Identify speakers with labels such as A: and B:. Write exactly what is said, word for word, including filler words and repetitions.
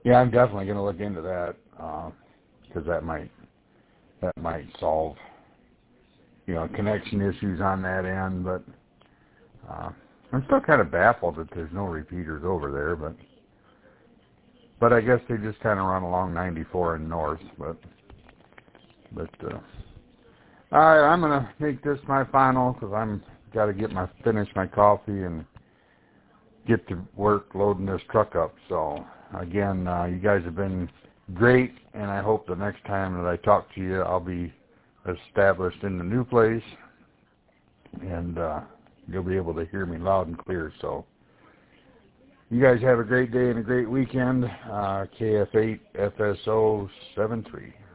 A: Yeah, I'm definitely going to look into that because uh, that might that might solve you know connection issues on that end. But uh, I'm still kind of baffled that there's no repeaters over there. But but I guess they just kind of run along ninety-four and north. But but uh, all right, I'm going to make this my final because I'm got to get my finish my coffee and get to work loading this truck up. So again, uh, you guys have been great, and I hope the next time that I talk to you, I'll be established in the new place, and uh, you'll be able to hear me loud and clear. So you guys have a great day and a great weekend. Uh, K F eight F S O seven three.